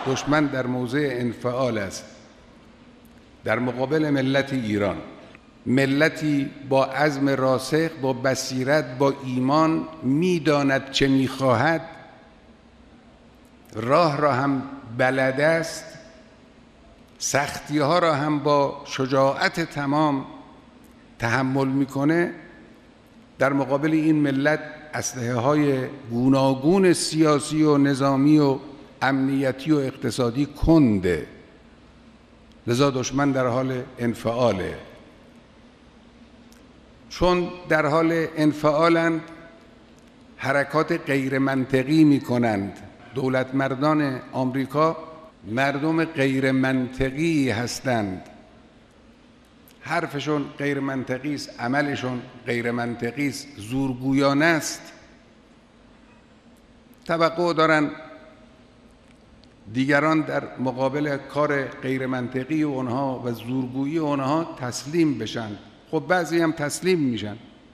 دشمن در موضع انفعال است در مقابل ملت ایران، ملتی با عزم راسخ، با بصیرت، با ایمان، میداند چه میخواهد، راه را هم بلد است، سختی ها را هم با شجاعت تمام تحمل میکنه. در مقابل این ملت اسلحه های گوناگون سیاسی و نظامی و امنیتی و اقتصادی کنده، لذا دشمن در حال انفعاله. چون در حال انفعالند، حرکات غیر منطقی می کنند. دولت مردان آمریکا مردم غیر منطقی هستند، حرفشون غیر منطقی است، عملشون غیر منطقی است، زورگویانه است. توقع دارن دیگران در مقابل کار غیر منطقی اونها و زورگویی اونها تسلیم بشن. خب بعضی هم تسلیم میشن.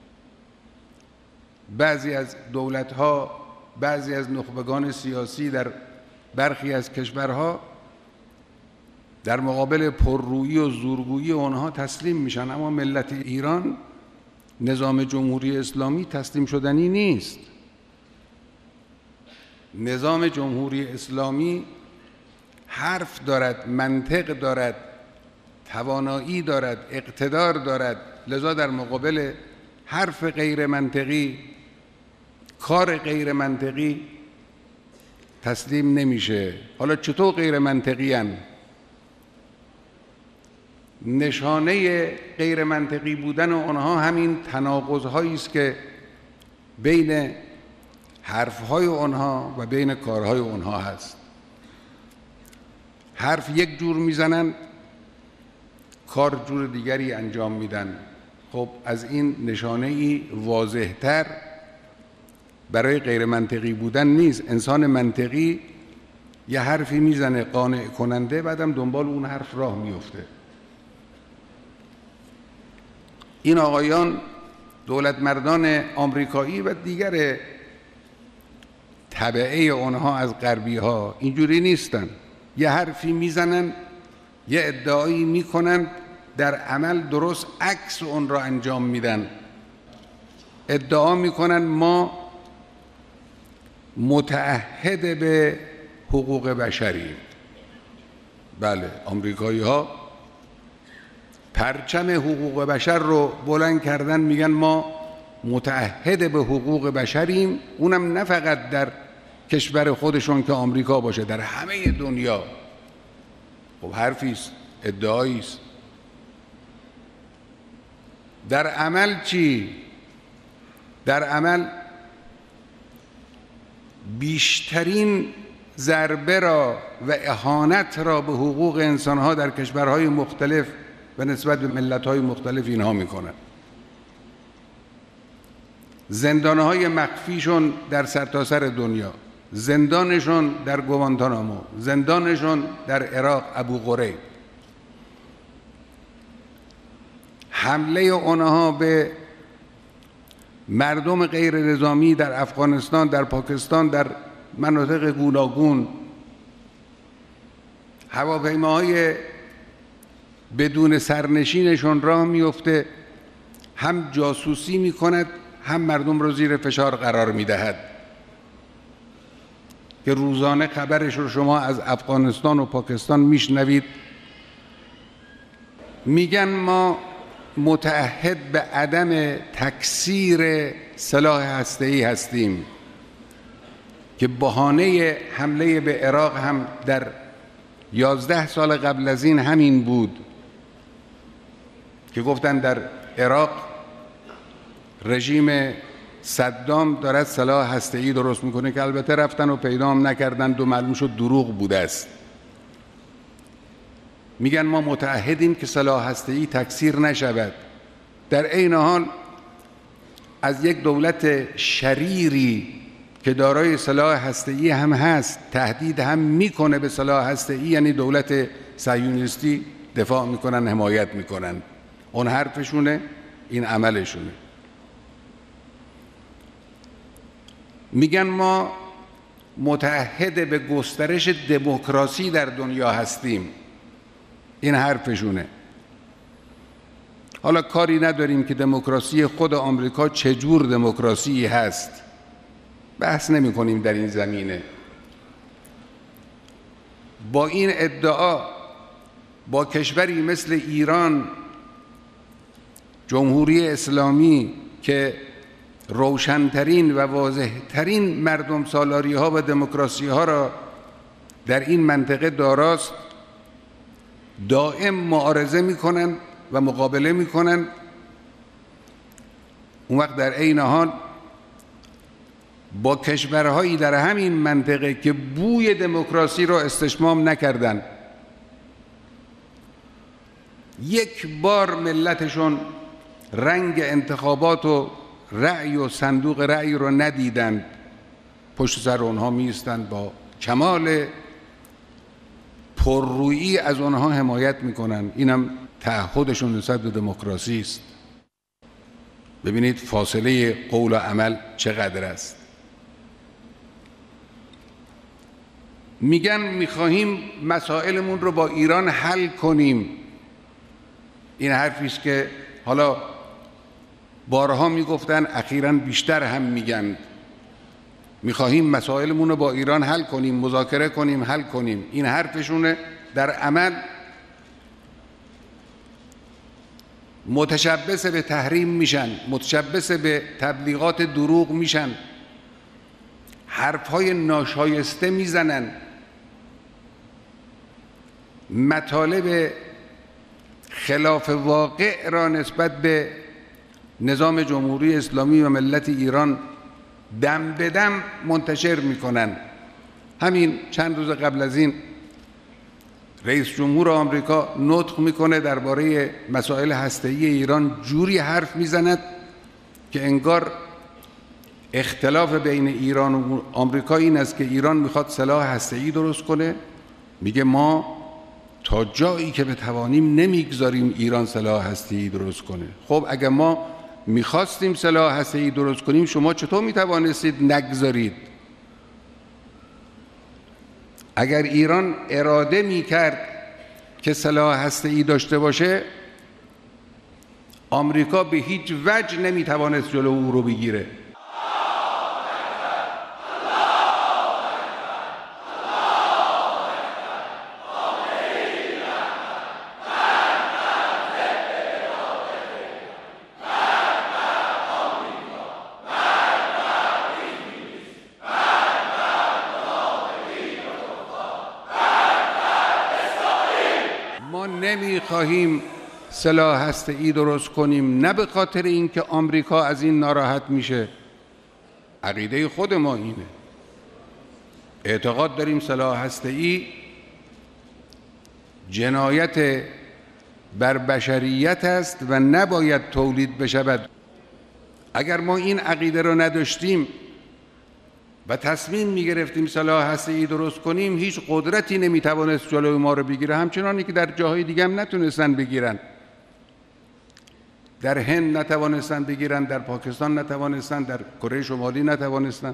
بعضی از دولت‌ها، بعضی از نخبگان سیاسی در برخی از کشورها در مقابل پررویی و زورگویی اونها تسلیم میشن، اما ملت ایران، نظام جمهوری اسلامی تسلیم شدنی نیست. نظام جمهوری اسلامی حرف دارد، منطق دارد، توانایی دارد، اقتدار دارد، لذا در مقابل حرف غیر منطقی، کار غیر منطقی تسلیم نمیشه. حالا چطور غیر منطقی هن؟ نشانه غیر منطقی بودن آنها همین تناقض‌هایی است که بین حرف‌های آنها و بین کارهای آنها هست. حرف یک جور میزنن، کار جور دیگری انجام میدن. خب از این نشانه ای واضح‌تر برای غیر منطقی بودن نیست. انسان منطقی یه حرفی میزنه قانع کننده، بعدم دنبال اون حرف راه میفته. این آقایان دولت مردان آمریکایی و دیگر تبعه آنها از غربی ها اینجوری نیستن. یه حرفی میزنن، یه ادعایی میکنن، در عمل درست عکس اون را انجام میدن. ادعا میکنن ما متعهد به حقوق بشریم. بله، آمریکایی ها پرچم حقوق بشر رو بلند کردن، میگن ما متعهد به حقوق بشریم، اونم نه فقط در کشور خودشون که آمریکا باشه، در همه دنیا. خب حرفیست، ادعاییست. در عمل چی؟ در عمل بیشترین ضربه را و اهانت را به حقوق انسانها در کشورهای مختلف و نسبت به ملت‌های مختلف اینها میکنن. زندانهای مخفیشون در سرتاسر دنیا، زندانشون در گوانتانامو، زندانشون در عراق ابو غریب، حمله اونها به مردم غیر نظامی در افغانستان، در پاکستان، در مناطق گوناگون، هواپیماهای بدون سرنشینشون راه میفته، هم جاسوسی میکند، هم مردم رو زیر فشار قرار میدهد که روزانه خبرش رو شما از افغانستان و پاکستان میشنوید. میگن ما متعهد به عدم تکثیر سلاح هسته‌ای هستیم، که بهانه حمله به عراق هم در 11 سال قبل از این همین بود که گفتن در عراق رژیم صدام دارد سلاح هسته‌ای درست میکنه، که البته رفتن و پیدا هم نکردند و معلوم شد دروغ بوده است. میگن ما متعهدیم که سلاح هسته‌ای تکثیر نشود. در عین حال از یک دولت شریری که دارای سلاح هسته‌ای هم هست، تهدید هم میکنه به سلاح هسته‌ای، یعنی دولت صهیونیستی، دفاع میکنن، حمایت میکنن. اون حرفشونه، این عملشونه. میگن ما متعهد به گسترش دموکراسی در دنیا هستیم. این حرفشونه. حالا کاری نداریم که دموکراسی خود آمریکا چجور دموکراسی هست، بحث نمی کنیم در این زمینه. با این ادعا با کشوری مثل ایران، جمهوری اسلامی که روشنترین و واضحترین مردم سالاری ها و دموکراسی ها را در این منطقه داراست، دائم معارضه میکنن و مقابله میکنن. اون وقت در عین حال با کشورهایی در همین منطقه که بوی دموکراسی را استشمام نکردن، یک بار ملتشون رنگ انتخابات و رأی و صندوق رأی رو ندیدند، پشت سر اونها میستند، با کمال پررویی از اونها حمایت میکنن. اینم تعهدشون نسبت به دموکراسی است. ببینید فاصله قول و عمل چقدر است. میگن میخواهیم مسائلمون رو با ایران حل کنیم. این حرفی است که حالا بارها میگفتن، اخیراً بیشتر هم میگن. میخواهیم مسائلمون رو با ایران حل کنیم، مذاکره کنیم، حل کنیم. این حرفشونه. در عمل متشبث به تحریم میشن، متشبث به تبلیغات دروغ میشن، حرفهای ناشایسته میزنن، مطالب خلاف واقع را نسبت به نظام جمهوری اسلامی و ملت ایران دم به دم منتشر میکنن. همین چند روز قبل از این رئیس جمهور آمریکا نطق میکنه درباره مسائل هسته‌ای ایران، جوری حرف میزند که انگار اختلاف بین ایران و آمریکا این است که ایران میخواد سلاح هسته‌ای درست کنه، میگه ما تا جایی که بتوانیم نمیگذاریم ایران سلاح هسته‌ای درست کنه. خب اگر ما میخواستیم سلاح هسته‌ای درست کنیم، شما چطور میتوانستید نگذارید؟ اگر ایران اراده میکرد که سلاح هسته‌ای داشته باشه، آمریکا به هیچ وجه نمیتوانست جلو او رو بگیره. نمیخواهیم سلاح هسته‌ای درست کنیم، نه به خاطر اینکه آمریکا از این ناراحت میشه. عقیده خود ما اینه. اعتقاد داریم سلاح هسته‌ای جنایت بر بشریت است و نباید تولید بشود. اگر ما این عقیده رو نداشتیم و تصمیم میگرفتیم سلاح هسته‌ای درست کنیم، هیچ قدرتی نمیتوانست جلوی ما رو بگیره، همچنانی که در جاهای دیگه هم نتونستن بگیرن. در هند نتوانستن بگیرن، در پاکستان نتوانستن، در کره شمالی نتوانستن.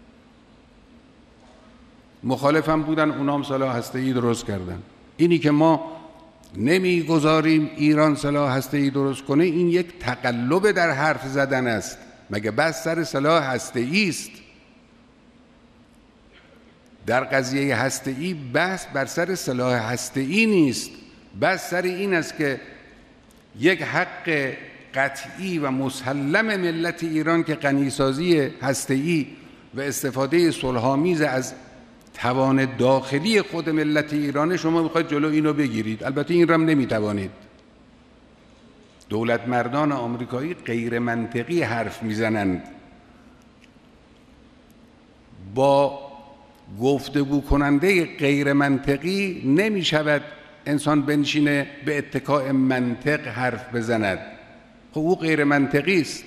مخالف هم بودن، اونام سلاح هسته‌ای درست کردن. اینی که ما نمیگذاریم ایران سلاح هسته‌ای درست کنه، این یک تقلب در حرف زدن است. مگه بس سر سلاح هسته‌ای است؟ در قضیه هسته‌ای بحث بر سر سلاح هسته‌ای نیست، بحث سر این است که یک حق قطعی و مسلم ملت ایران که غنیسازی هسته‌ای و استفاده صلح‌آمیز از توان داخلی خود ملت ایران، شما میخواید جلو اینو بگیرید. البته این رو هم نمیتوانید. دولت مردان آمریکایی غیر منطقی حرف میزنند. با گفتگو کننده غیر منطقی نمی شود انسان بنشینه به اتکاء منطق حرف بزند. خب او غیر منطقی است.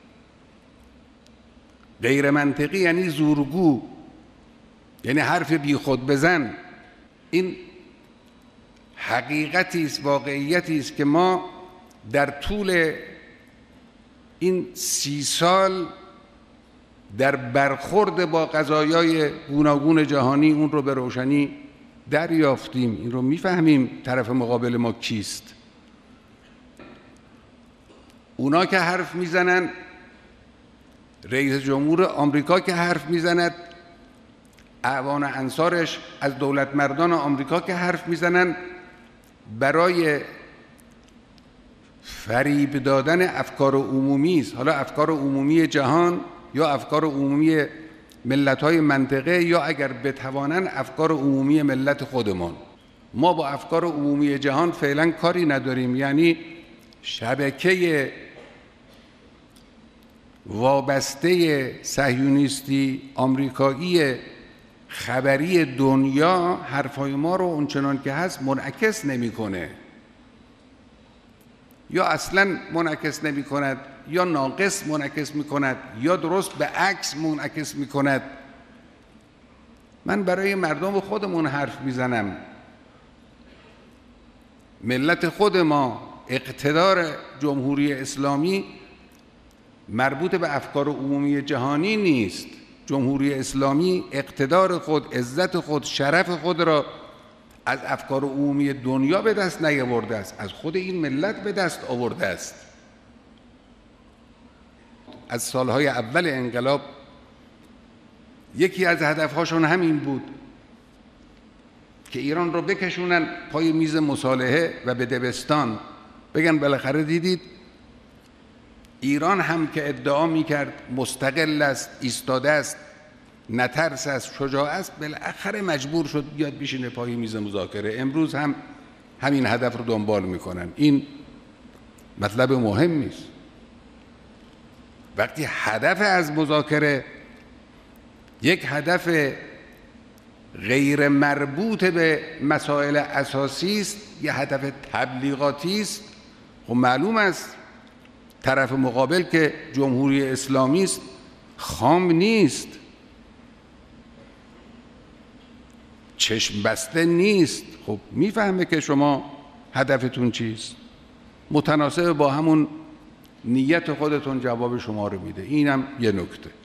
غیر منطقی یعنی زورگو، یعنی حرف بی خود بزن. این حقیقتی است، واقعیتی است که ما در طول این 30 سال در برخورد با قضایای گوناگون جهانی اون رو به روشنی دریافتیم، این رو میفهمیم طرف مقابل ما کیست. اونا که حرف میزنن، رئیس جمهور آمریکا که حرف میزند، اعوان انصارش از دولت مردان آمریکا که حرف میزنن، برای فریب دادن افکار عمومی است. حالا افکار عمومی جهان یا افکار عمومی ملت‌های منطقه، یا اگر بتوانن افکار عمومی ملت خودمان. ما با افکار عمومی جهان فعلا کاری نداریم، یعنی شبکه وابسته صهیونیستی آمریکایی خبری دنیا حرفای ما رو اونچنان که هست منعکس نمی‌کنه، یا اصلاً منعکس نمی کند، یا ناقص منعکس می کند، یا درست به عکس منعکس می کند. من برای مردم خودمون حرف می زنم. ملت خود ما، اقتدار جمهوری اسلامی مربوط به افکار عمومی جهانی نیست. جمهوری اسلامی اقتدار خود، عزت خود، شرف خود را از افکار عمومی دنیا به دست نیاورده است، از خود این ملت به دست آورده است. از سالهای اول انقلاب یکی از هدفهاشون همین بود که ایران رو بکشونن پای میز مصالحه و به دبستان بگن بالاخره دیدید ایران هم که ادعا میکرد مستقل است، ایستاده است، نترس است، شجاع است، بالاخره مجبور شد بیاد بشینه پای میز مذاکره. امروز هم همین هدف رو دنبال میکنن. این مطلب مهمی است. وقتی هدف از مذاکره یک هدف غیر مربوط به مسائل اساسی است، یک هدف تبلیغاتی است، خب معلوم است طرف مقابل که جمهوری اسلامی است خام نیست، چشم بسته نیست. خب میفهمه که شما هدفتون چیست، متناسب با همون نیت خودتون جواب شما رو میده. اینم یه نکته.